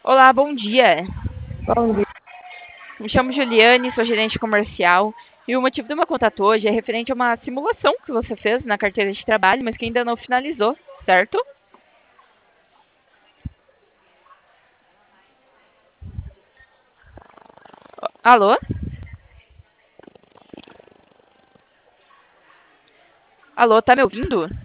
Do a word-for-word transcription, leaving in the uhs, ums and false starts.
Olá, bom dia. Bom dia. Me chamo Juliane, sou gerente comercial e o motivo do meu contato hoje é referente a uma simulação que você fez na carteira de trabalho, mas que ainda não finalizou, certo? Alô? Alô, tá me ouvindo?